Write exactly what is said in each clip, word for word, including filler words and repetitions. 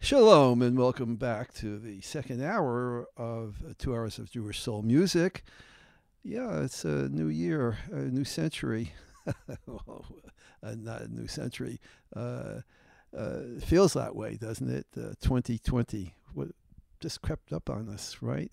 Shalom and welcome back to the second hour of uh, Two Hours of Jewish Soul Music. Yeah, it's a new year, a new century. well, uh, not a new century. Uh, uh, it feels that way, doesn't it? Uh, twenty twenty. What just crept up on us, right?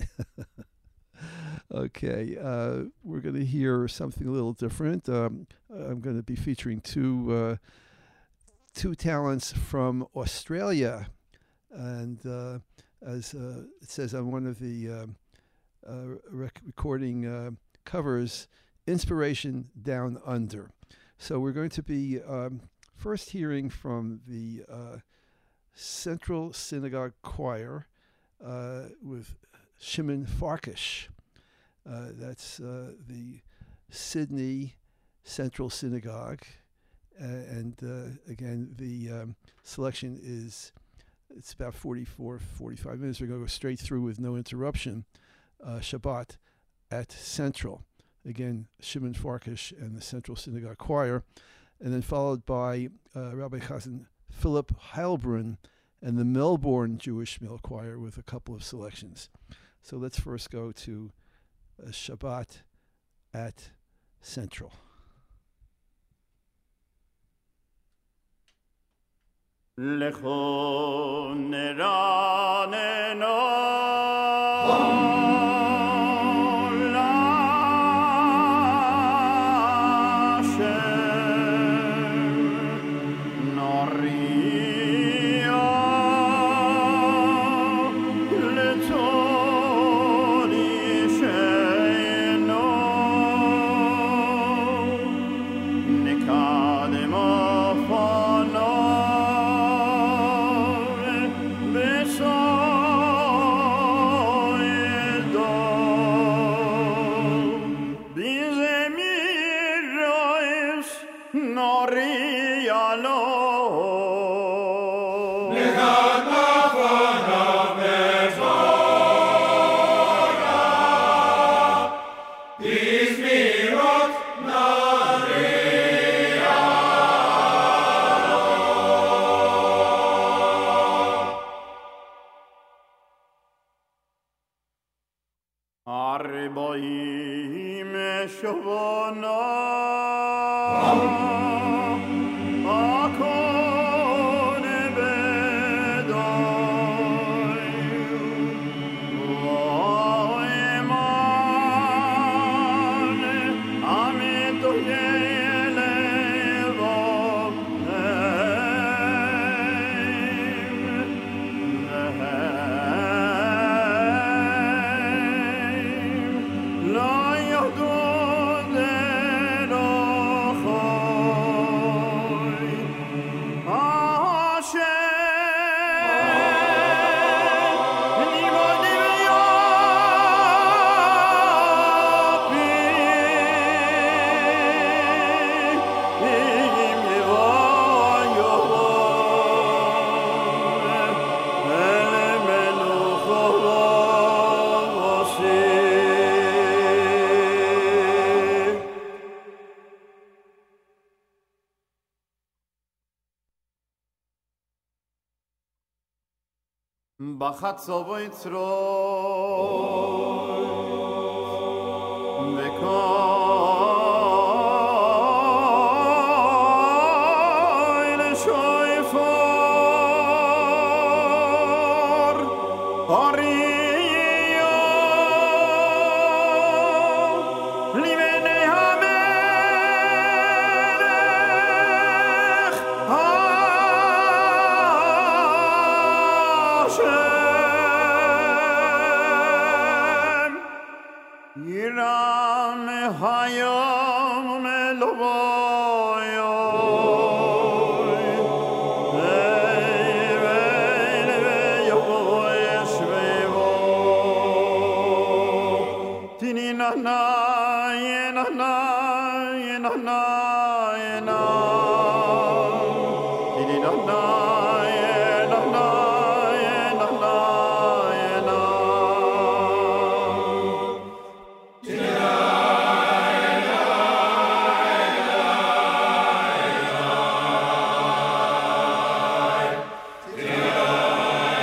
Okay, uh, we're going to hear something a little different. Um, I'm going to be featuring two uh, two talents from Australia. And uh, as uh, it says on one of the um, uh, rec- recording uh, covers, Inspiration Down Under. So we're going to be um, first hearing from the uh, Central Synagogue Choir uh, with Shimon Farkash. Uh, that's uh, the Sydney Central Synagogue. Uh, and uh, again, the um, selection is... It's about forty-four, forty-five minutes. We're going to go straight through with no interruption. Uh, Shabbat at Central. Again, Shimon Farkash and the Central Synagogue Choir. And then followed by uh, Rabbi Chazan Philip Heilbrun and the Melbourne Jewish Mill Choir with a couple of selections. So let's first go to uh, Shabbat at Central. Lecho neraneno l'Hashem noria letorisheno nekademo fano Bachatzovo Yitzro V'kol shoifor Hariyo Livenei HaMelech Hashem Yiram Hayom Melovoyo Na na na na na na na na na Yeah.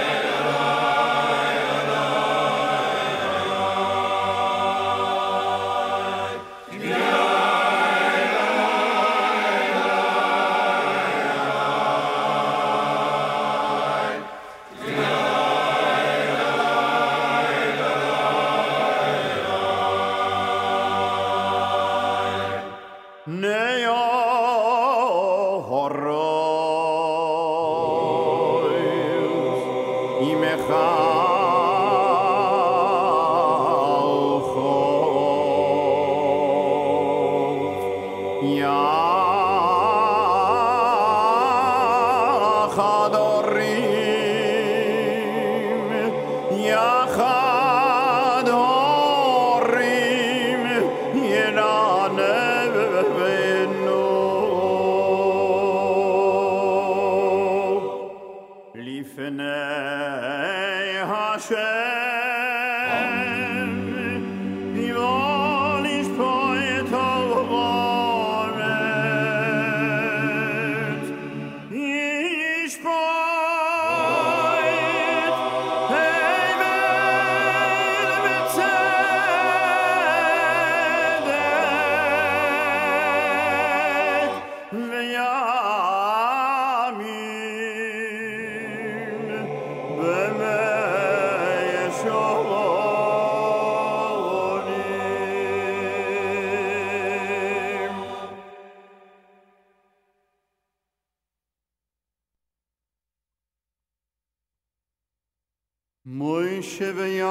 Moshe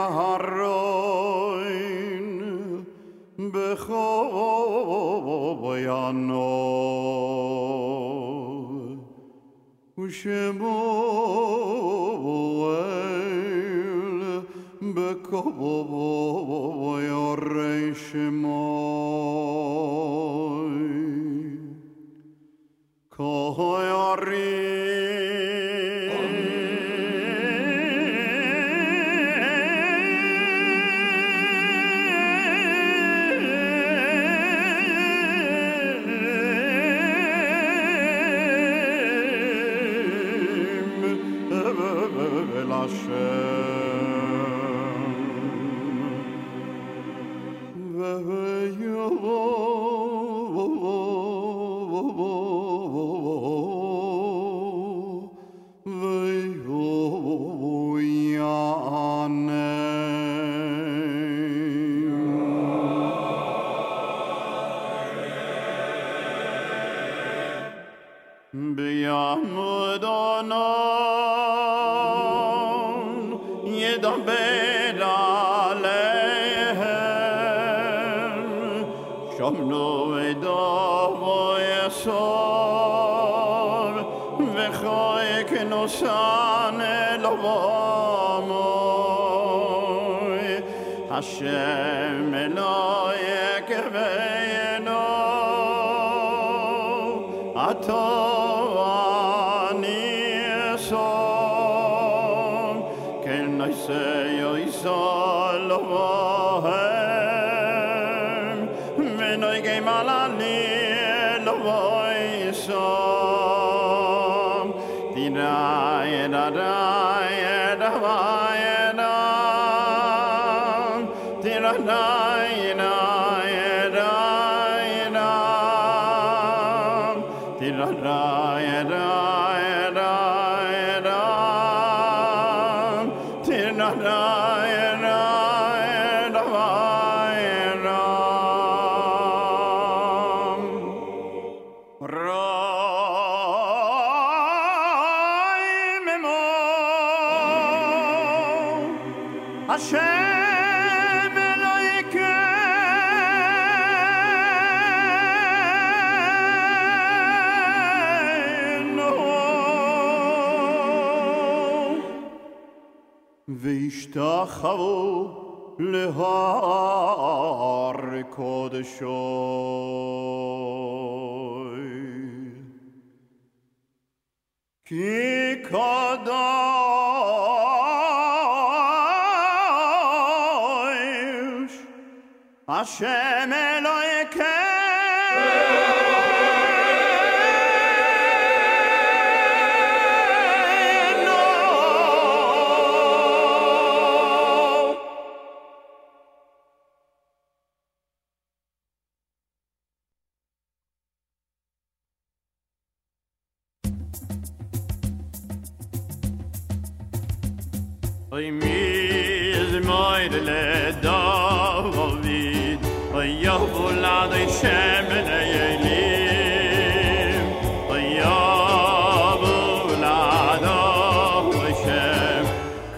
v'Yaharon b'choyano u'Shemuel b'choyorei Shemoy kohoyarim Hashem Elohe Keveinu Ato Ani Esom Ken Noisei Oisol Lohem V'noigei Malani Lovoisom Dirai Edadai Edavai V'ishtachavu lehar kodeshoi ki kadosh Hashem Elohekei Oy miz moydele David Oy yavulad oy shemene yelim Oy yavulad oy shem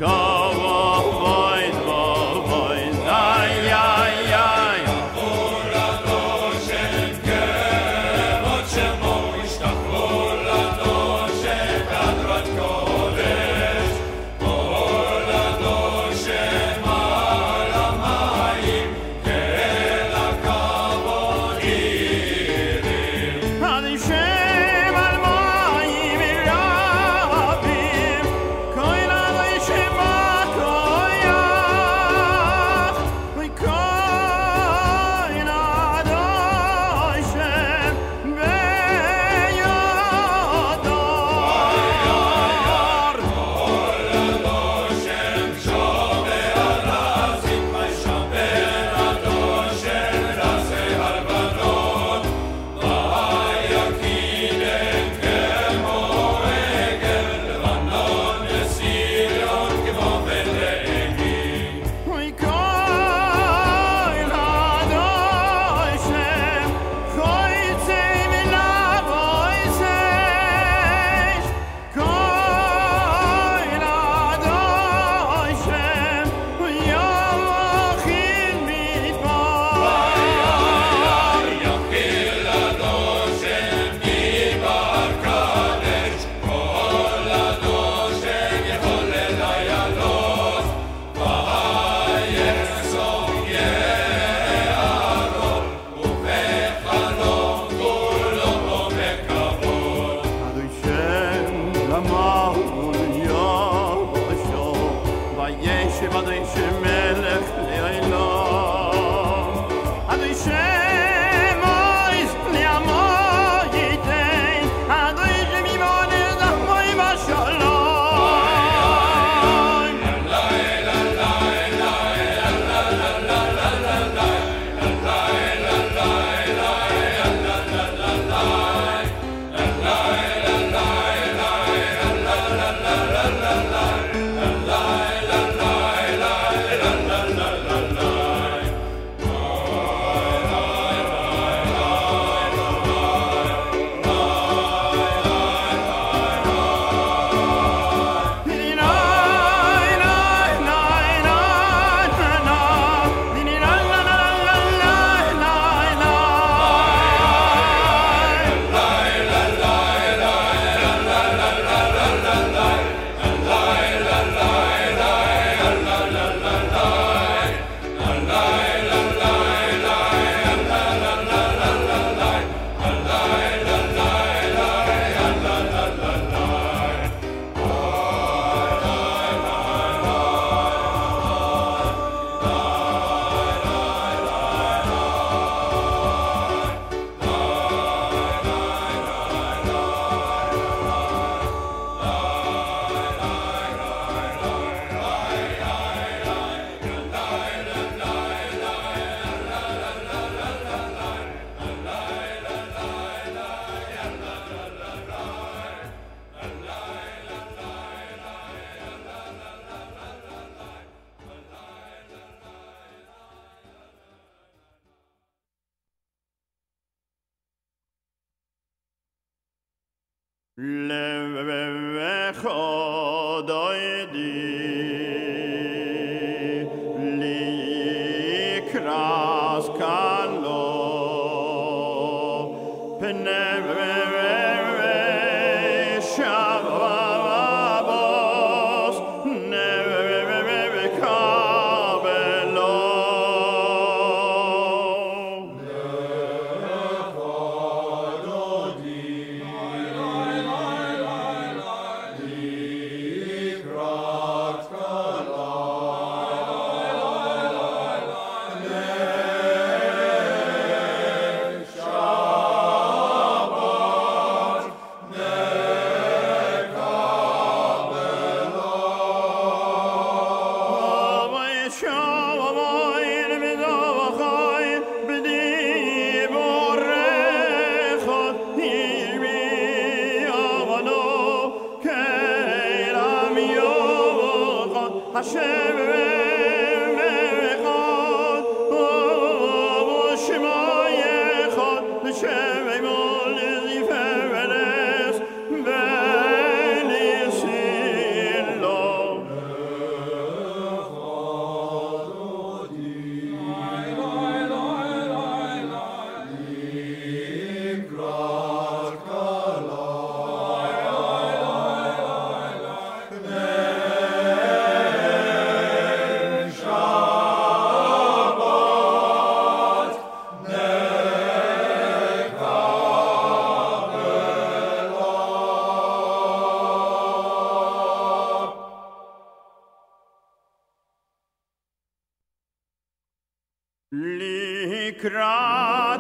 לקראת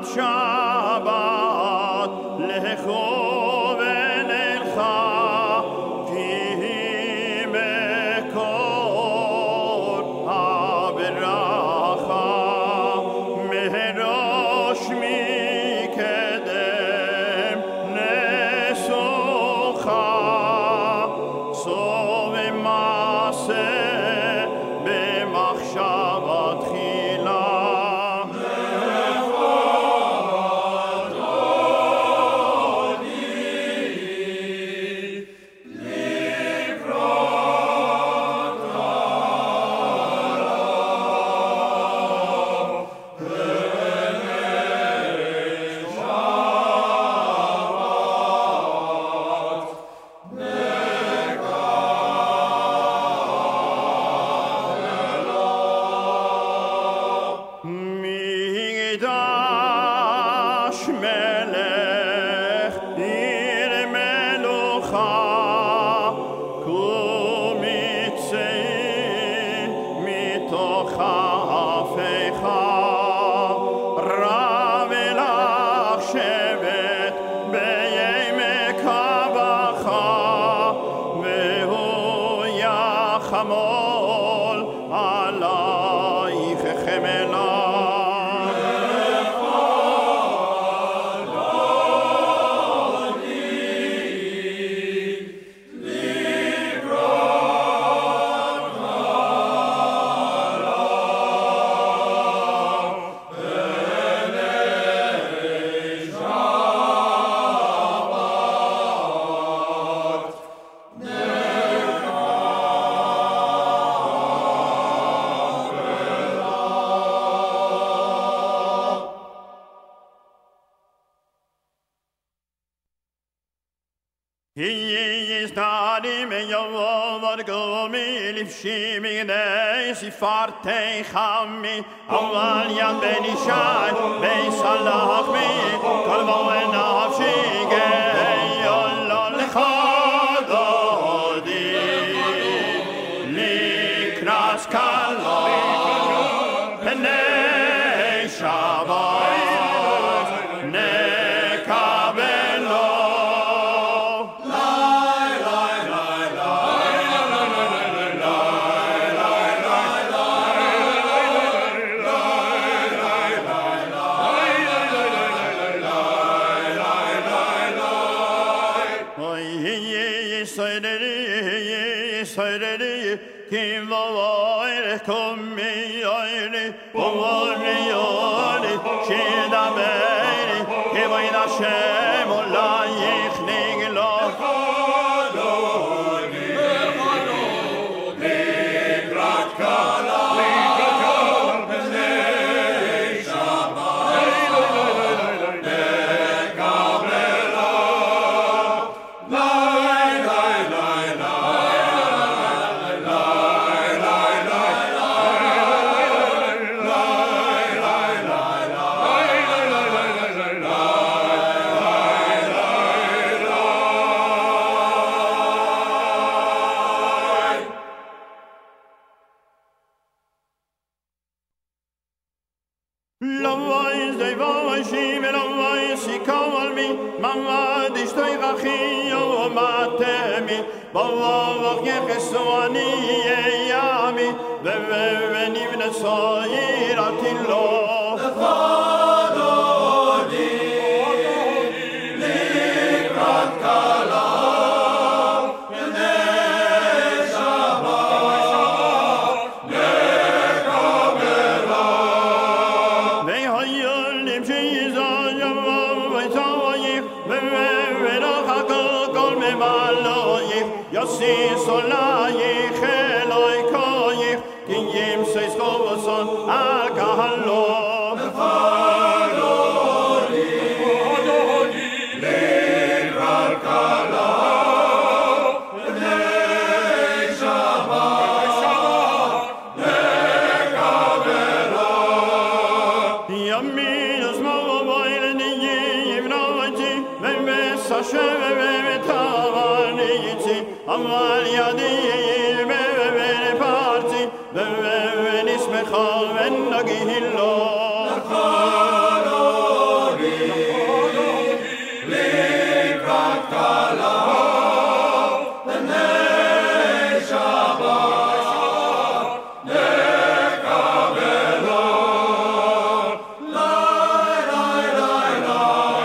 שבת לכוון אלך כי מקור הברכה מראש מקדם נסוך סוב מעשה במחשבה תחילה מלך עיר מלוכה קום יצא מתוך אפיך רב לך שבט בימי קבך והוא יחמול עלייך חמלה He is not in me over go me lifshi me nei si farte khami awal yan ben ishai be salah me kol mo nafshi ge yalla khadodi likras kala penei shabat ne kabelo Kim var kom i öre och var i öre skeda mig det var ina skäm och la gick ner is de voy shiver voy si kol mi mama dis toy gachi o matemi bava ye khswani yami ve ve ni vna soiratillo si solai kheloi koi kin yim seis kovoson al kahalo falori ododi le kalkala le shaba le kabela yaminos mo boile ni yivnoji ven sa sheve tavani amal yadi be be parti be be nisme khaven nagihillo khalori le krakala ne shaba ne kabelo la la la la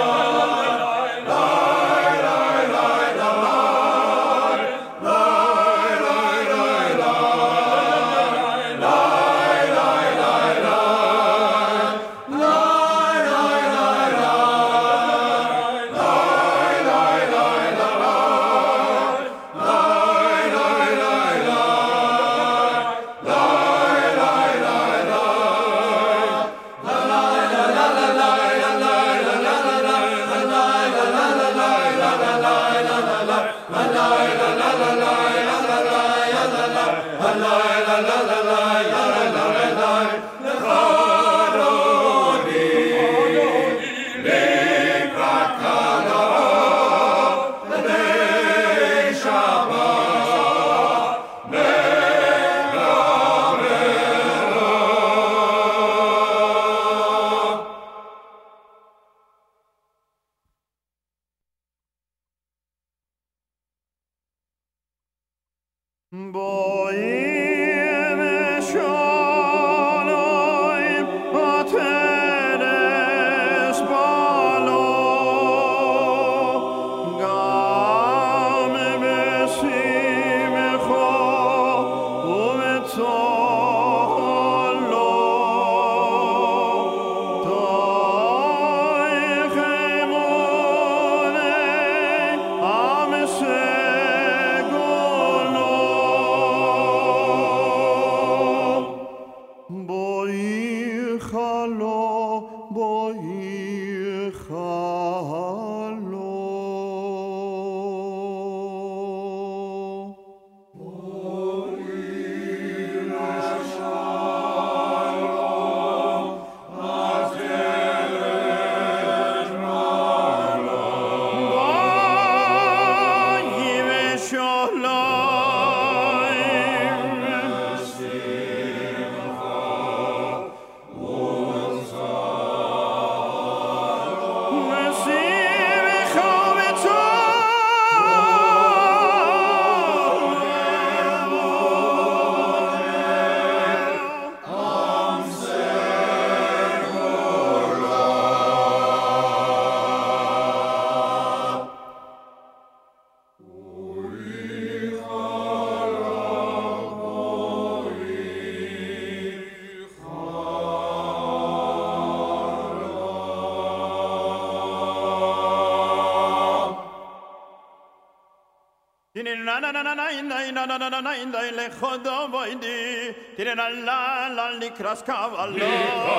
na na na na na na na na na na in dai le khodo voidi tire la la la li kras cavallo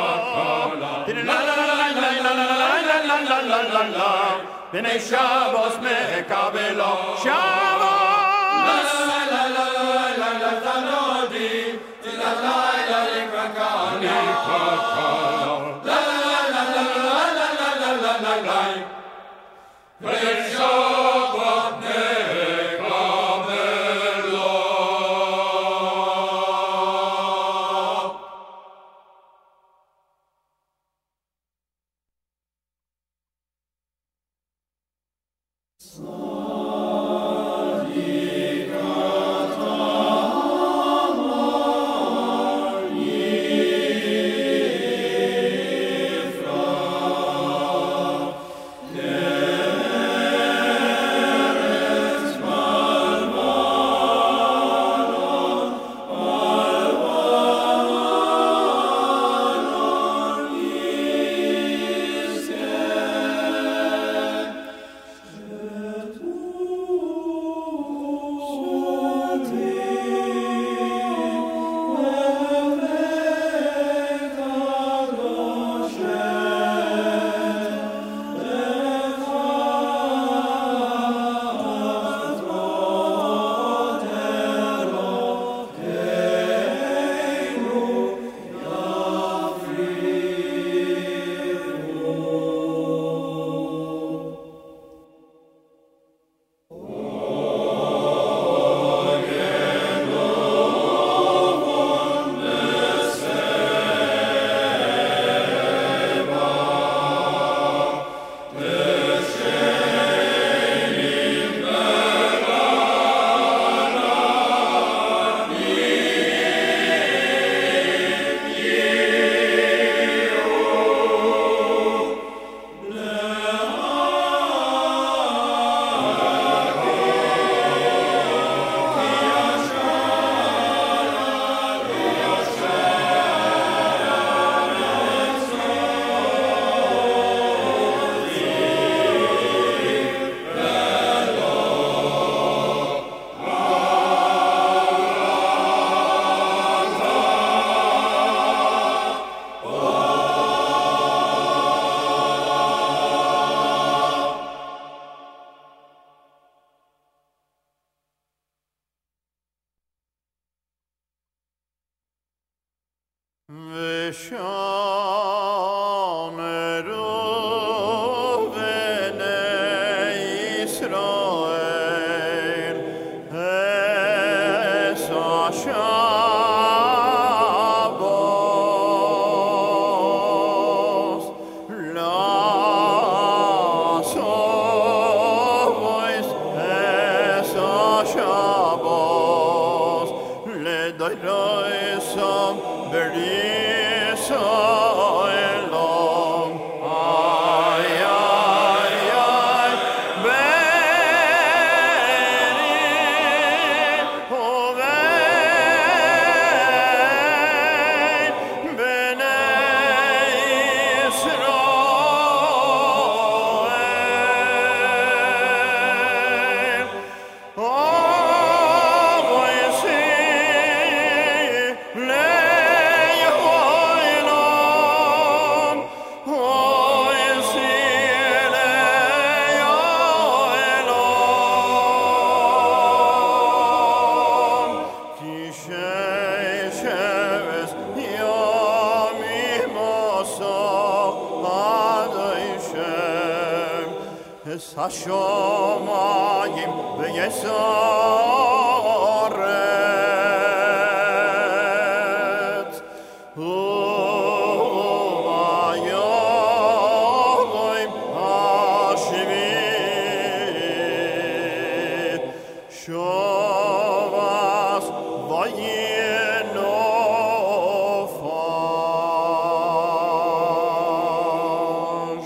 tire la la la la la la la la la la la bene shabos me cabelo shabos la la la la la la nodi tire la la li krakani la la la la la la la la la bene shabos me השומיים ויסורת וביום השביעי שובס וינופש.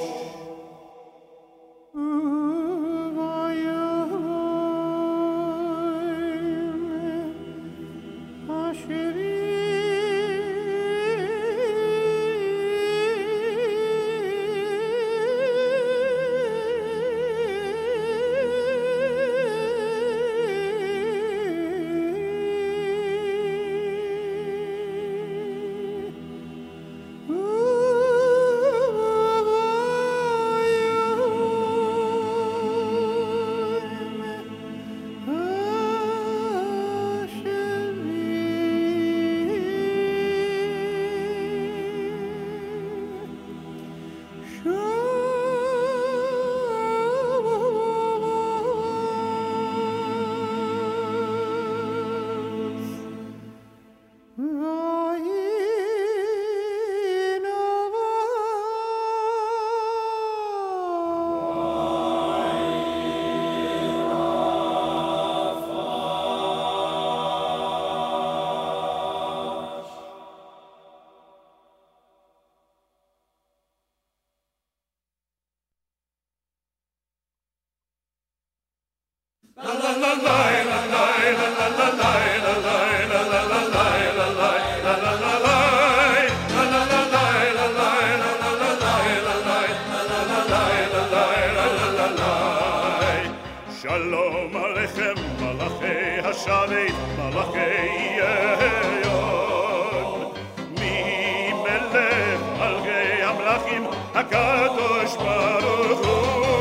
Shalom Aleichem, Malachei Hashavit, Malachei Yeyon. Mi melech Malchei Hamlachim, HaKadosh Baruch Hu.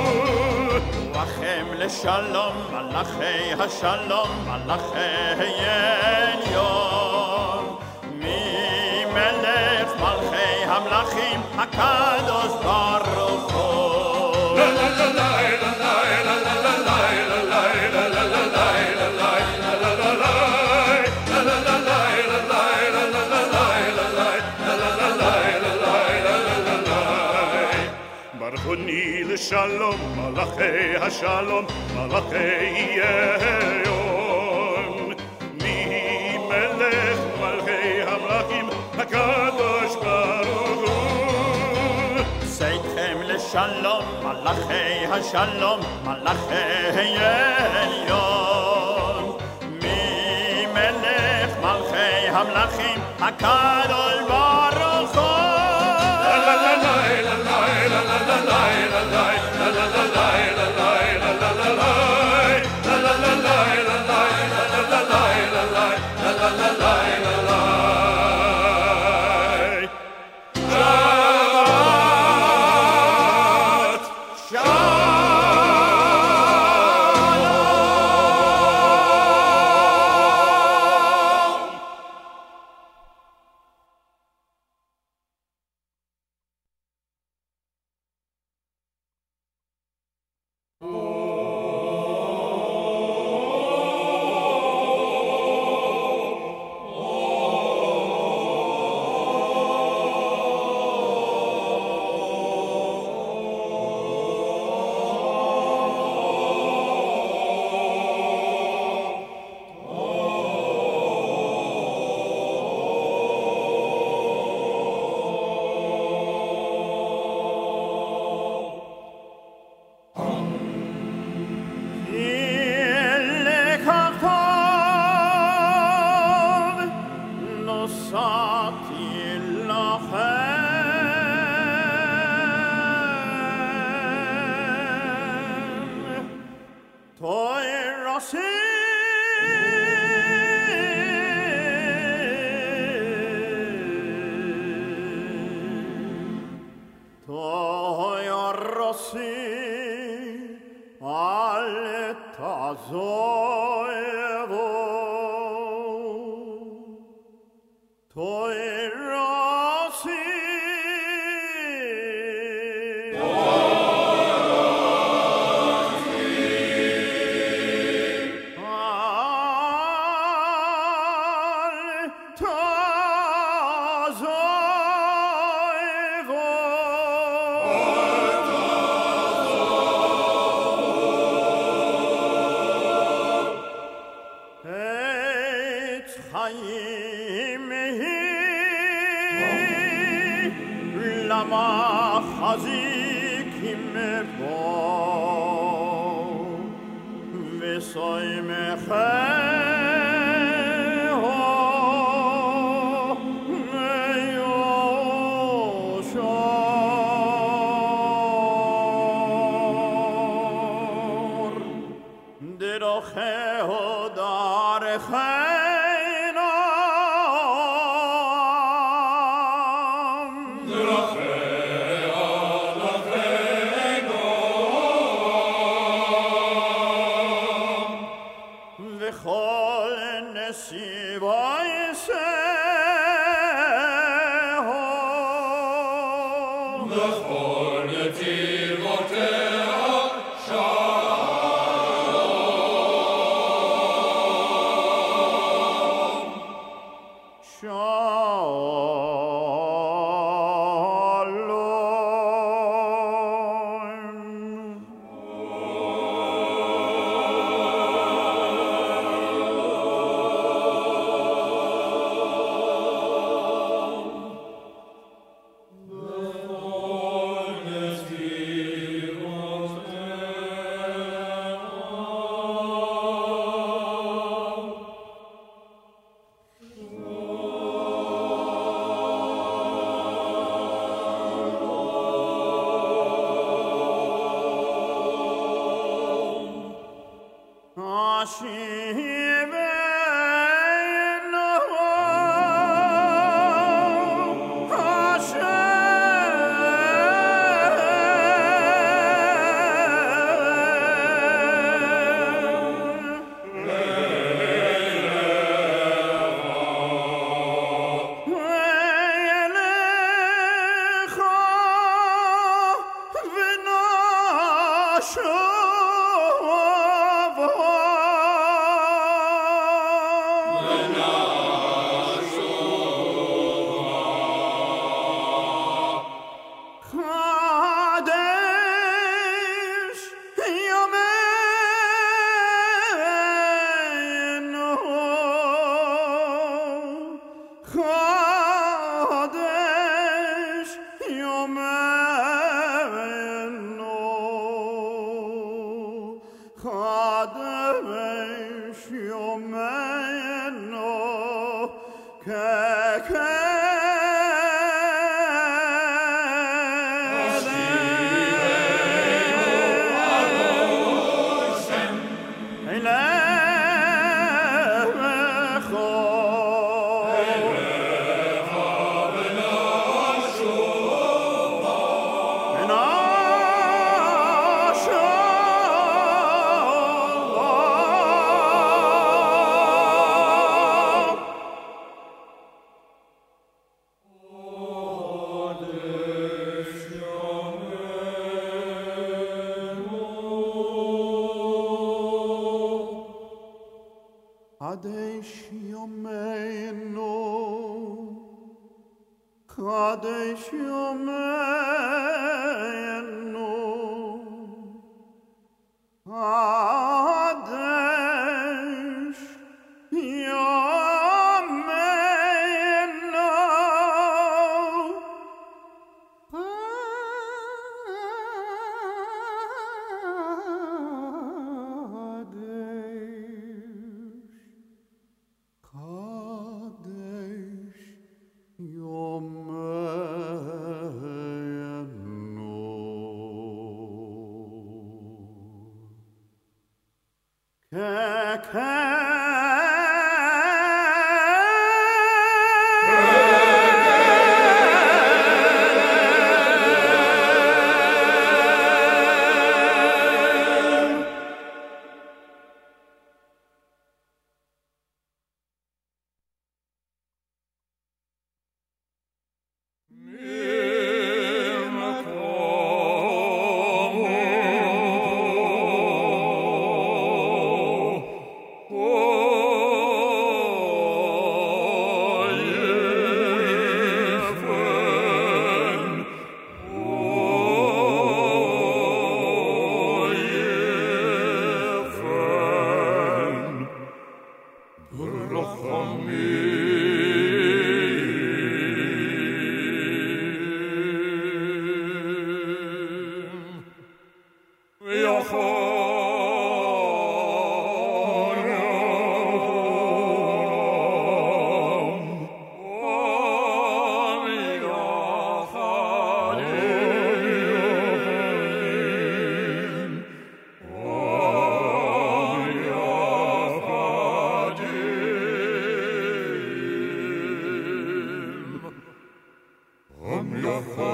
לכם לשלום, מלאכי השלום, מלאכי עליון. ממלך מלכי המלכים, הקדוש ברוך הוא. La la la la la la la la la la la la la la la Shalom, Malachei Hashalom, Malachei Yeyon. Mi melech Malchei Hamlachim, HaKadosh Baruch Hu. Seitchem לשלום, מלאכי השלום, מלאכי עליון. ממלך מלכי המלכים, הקדוש ברוך הוא.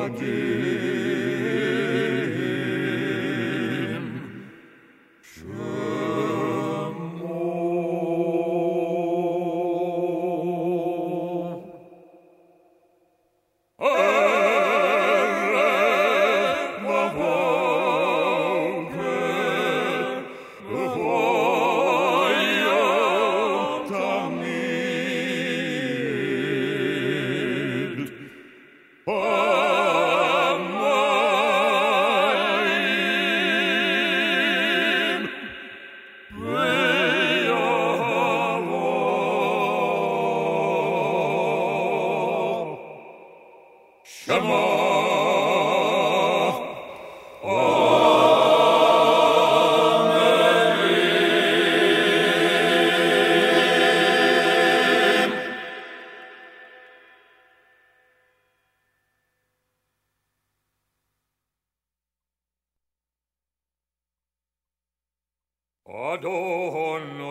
אדון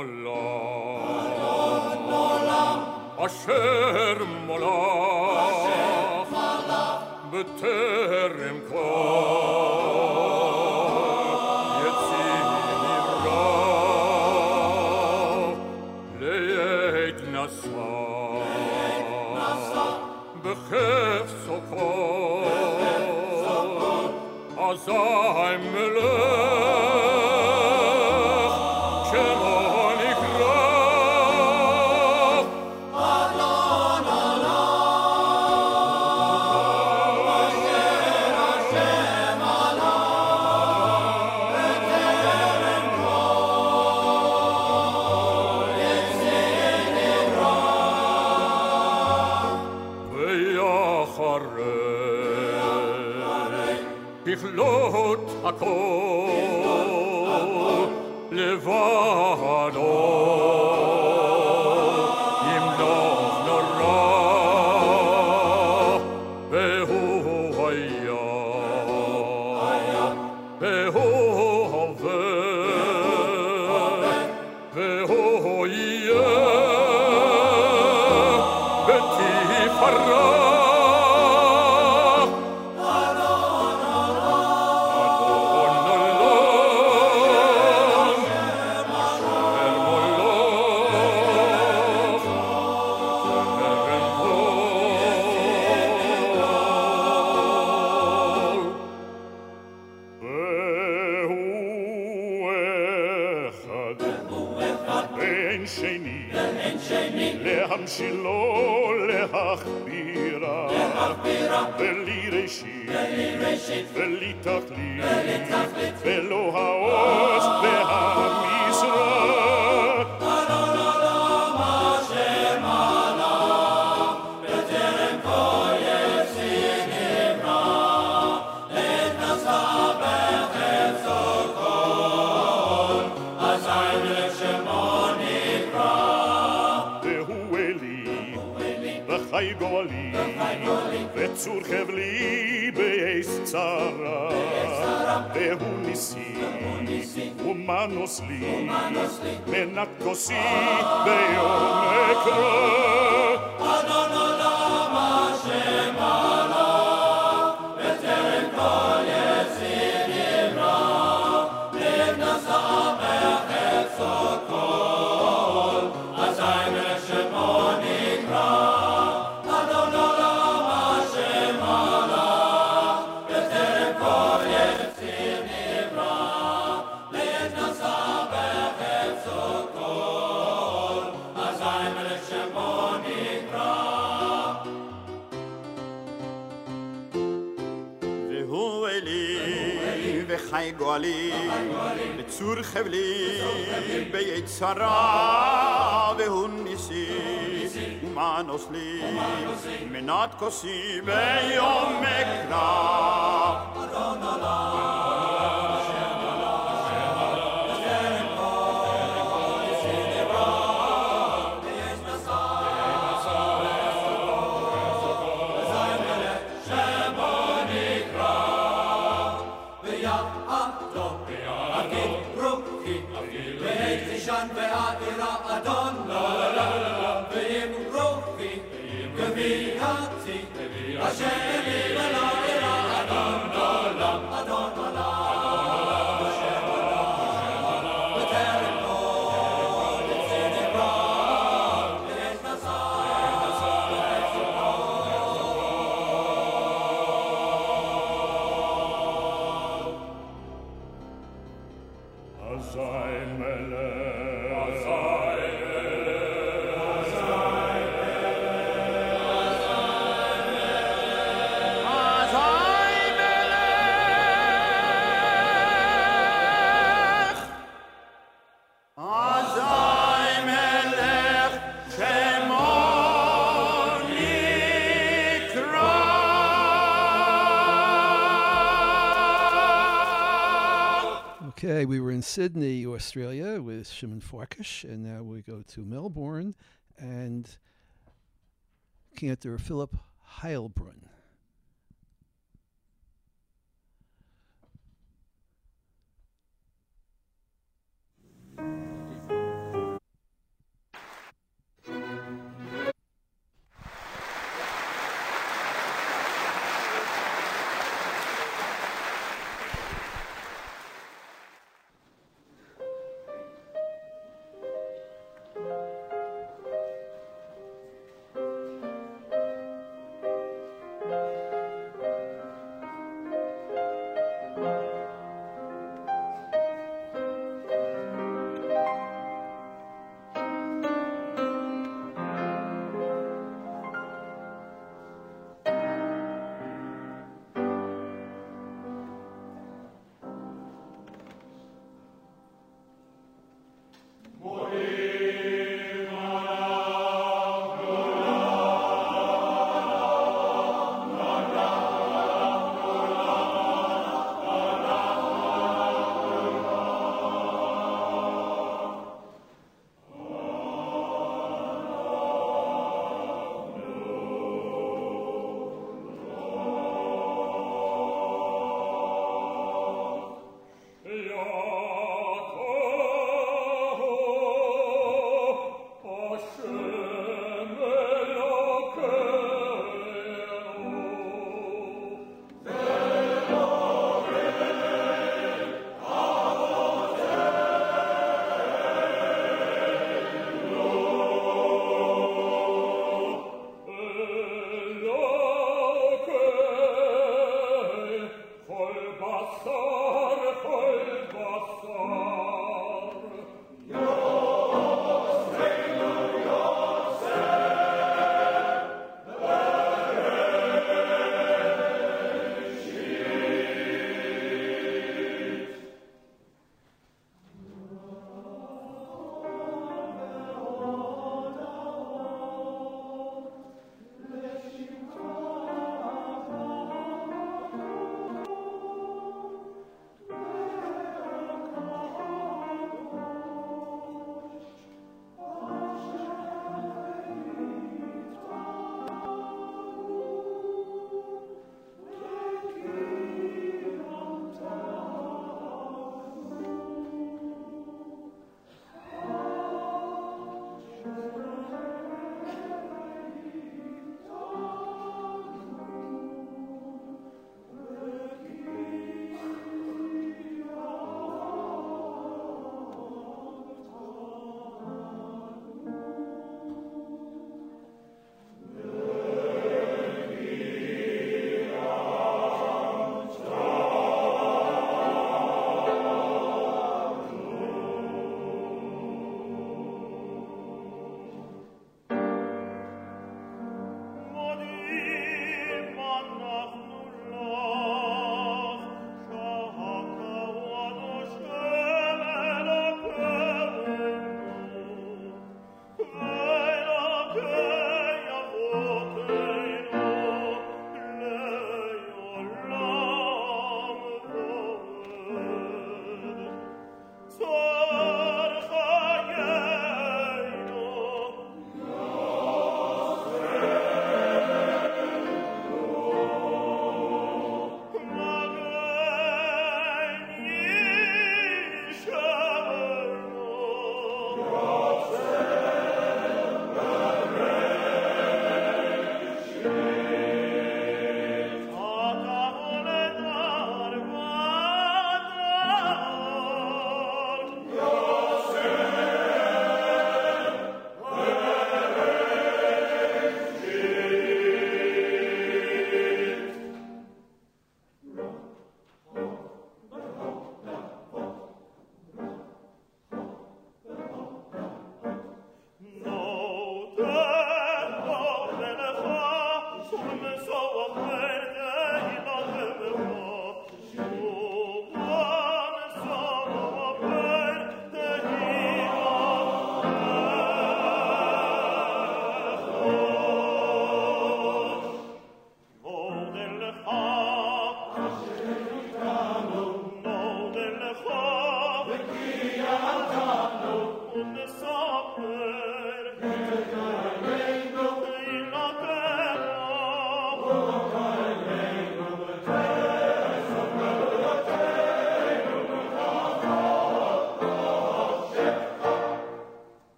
עולם, אשר מלך, בטרם כל יציר רב, לעת נשא, בחפצו כל, אזי מלך, ככלות הכל לבדו ימלוך נורא והוא היה והוא הווה והוא יהיה בתפארה להמשילו להכבירה בלי ראשית בלי תכלית ולא העוז והמשרה אדון עולם אשר מלך בטרם כל יציר נברא לעת נשא בחפצו כל אזי מלך שמו נקרא חי גואלי וצור חבלי בעץ צרה והוא ניסי ומנוס לי מנת כוסי ביום אקרא אדון עולם אשר מלך בטרם כל יציר נברא לעת נשא בחפצו כל אזי מלך שמו נקרא חי גואלי בצור חבלי בעץ צרה והוא ניסי ומנוס לי מנת כוסי ביום אקרא אדון עולם אשר מלך בטרם כל יציר נברא לעת נשא בחפצו כל אזי מלך שמו נקרא אגיד רוחי בעת חישן והעירה אדון ואם רוחי גביעתי אשר לי ולעירה Okay, we were in Sydney, Australia with Shimon Farkash, and now we go to Melbourne and Cantor Philip Heilbrunn.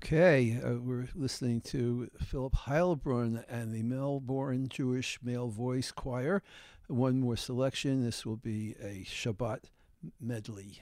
Okay, uh, we're listening to Philip Heilbrunn and the Melbourne Jewish Male Voice Choir. One more selection. This will be a Shabbat medley.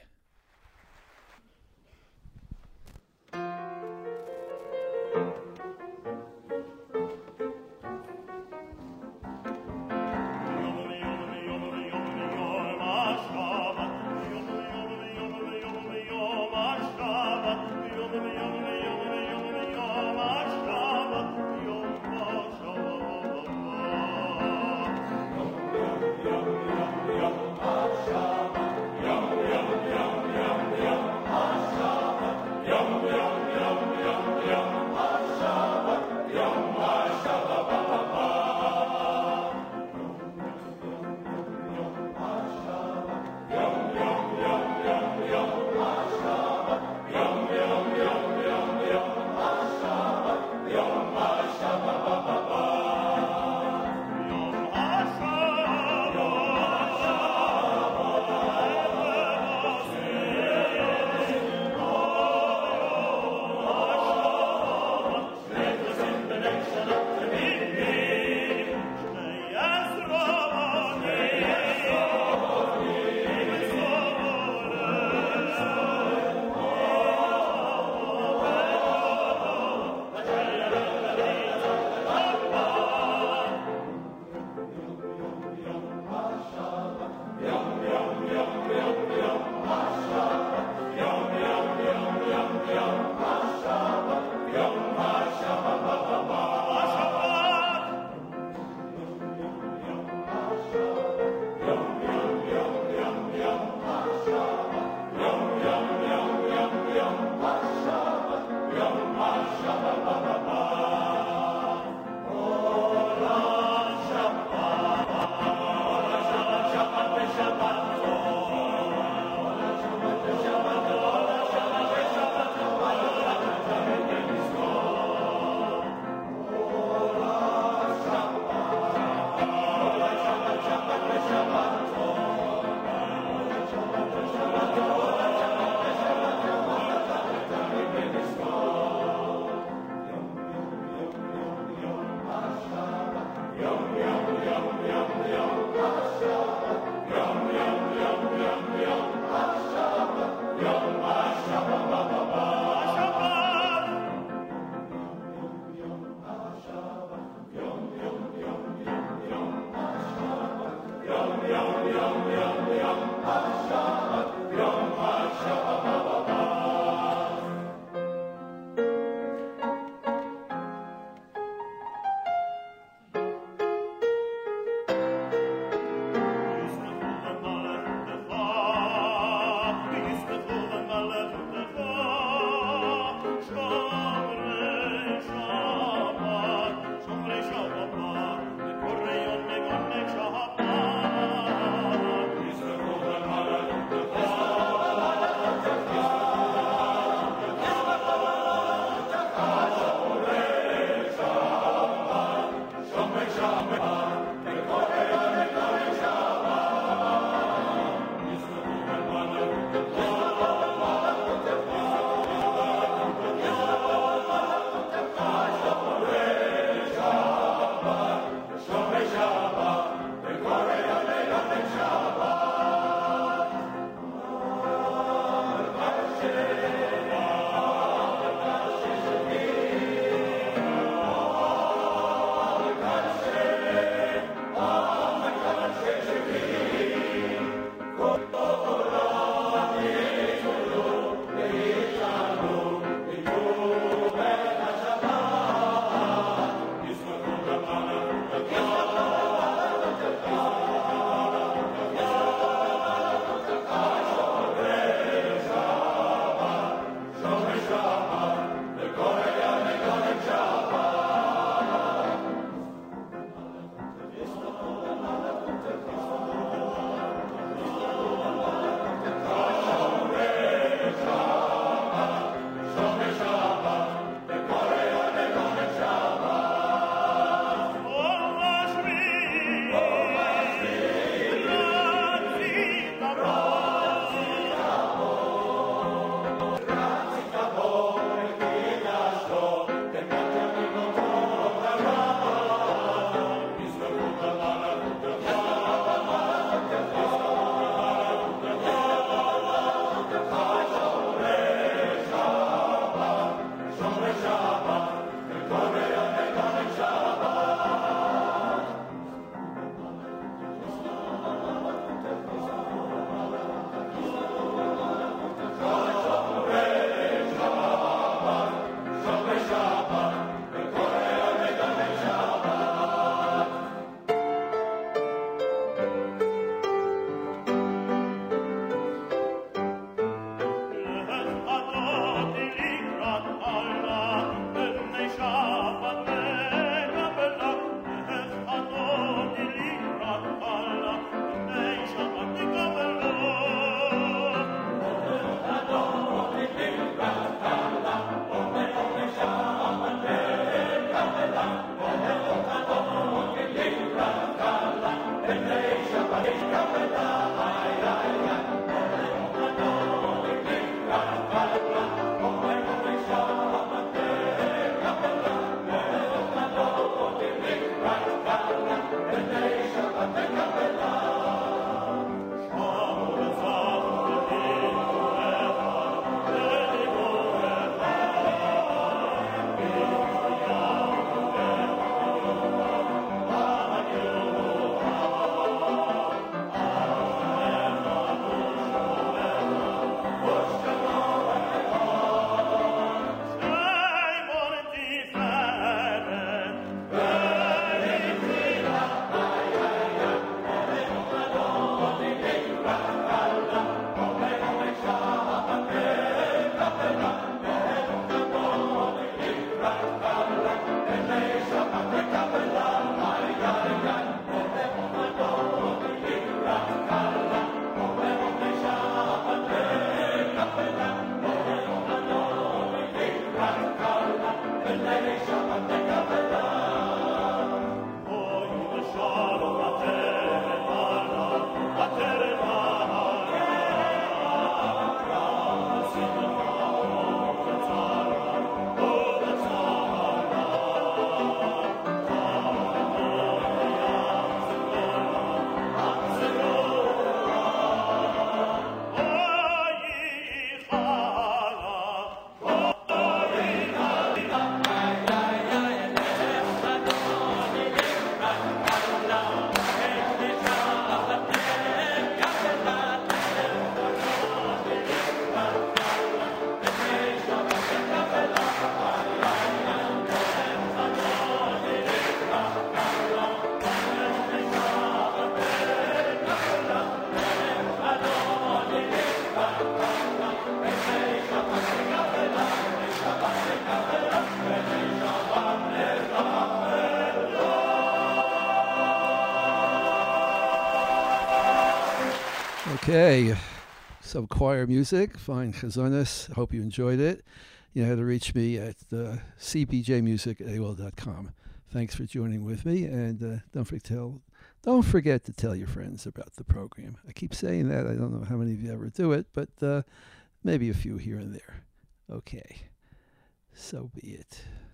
Okay, some choir music, fine chazonis. Hope you enjoyed it. You know how to reach me at uh, c b j music at a o l dot com. Thanks for joining with me, and uh, don't forget to tell, don't forget to tell your friends about the program. I keep saying that. I don't know how many of you ever do it, but uh, maybe a few here and there. Okay, so be it.